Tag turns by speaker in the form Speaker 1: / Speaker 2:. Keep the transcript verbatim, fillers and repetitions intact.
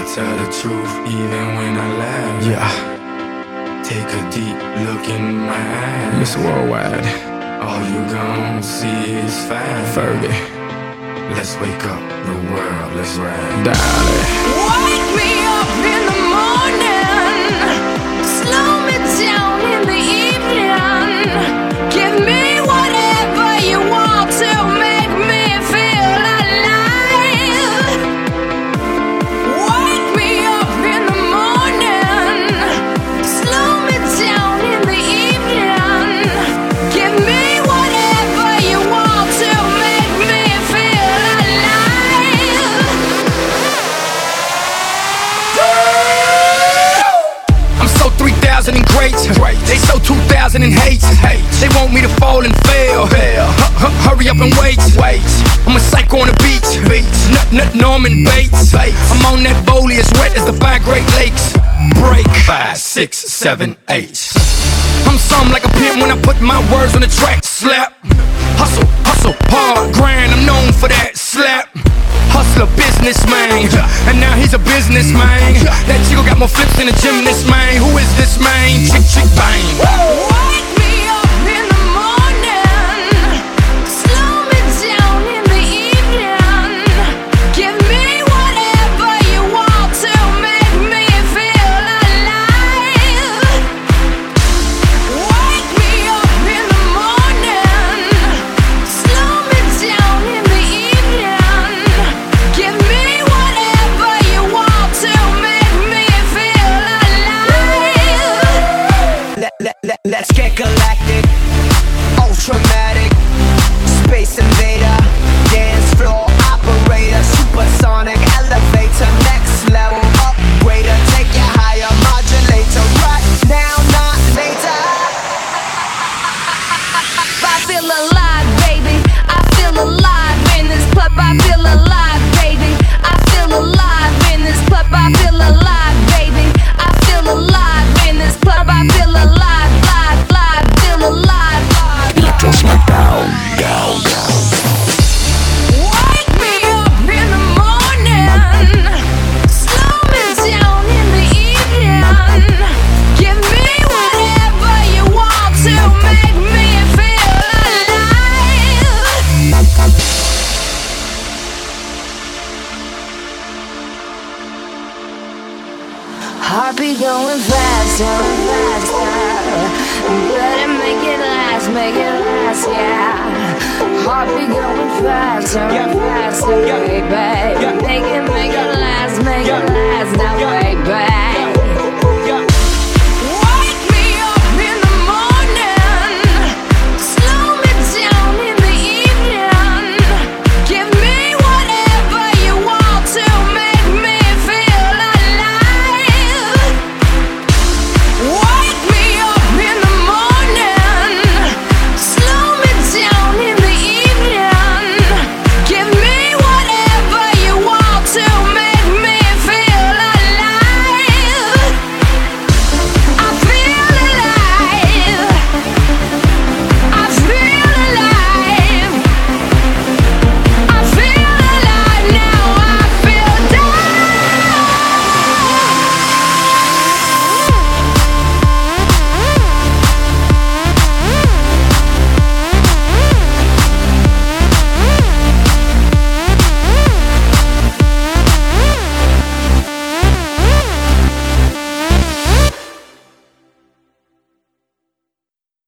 Speaker 1: tell the truth even when I laugh.
Speaker 2: Yeah.
Speaker 1: Take a deep look in my eyes.
Speaker 2: Mister Worldwide.
Speaker 1: All you gon' see is fire.
Speaker 2: Fergie.
Speaker 1: Let's wake up the world, let's ride.
Speaker 2: Darling.
Speaker 3: Wake me up in the morning, slow me down in the evening. Give me whatever you want to make me feel alive. Wake me up in the morning, slow me down in the evening. Give me whatever you want to make me feel alive.
Speaker 2: I'm so three thousand and great. They so two thousand and hate. They want me to fall and fail. Hu- hu- Hurry up and wait. I'm a psycho on the beach. Nut, nut, Norman Bates. I'm on that bowlie as wet as the five Great Lakes. Break.
Speaker 1: Five, six, seven, eight.
Speaker 2: I'm something like a pimp when I put my words on the track. Slap. Hustle, hustle, hard grind. I'm known for that. Slap. Hustler, businessman. And now he's a businessman. That chico got more flips than a gymnast, man. Who is this man? Chick, chick, bang.
Speaker 3: Wake me up in the morning, slow me down in the evening. Give me whatever you want to make me feel alive. Wake me up in the morning, slow me down in the evening. Give me whatever you want to make me feel alive.
Speaker 4: Let, let, let, let's get galactic, ultramatic, space invader, dance floor operator, supersonic elevator, next level upgrader, take you higher, modulator, right now, not later.
Speaker 3: I feel alive, baby. I feel alive in this club. I feel alive, baby. I feel alive in this club. I feel alive, baby. I feel alive in this club. I feel alive, live, live, feel alive.
Speaker 2: Electro Smackdown. Down, down.
Speaker 3: Wake me up in the morning, slow me down in the evening. Give me whatever you want to make me feel alive. Heartbeat going faster, faster. Better make it last, make it last, yeah. Heartbeat going faster, faster, baby. Make it, make it last, make it last, now.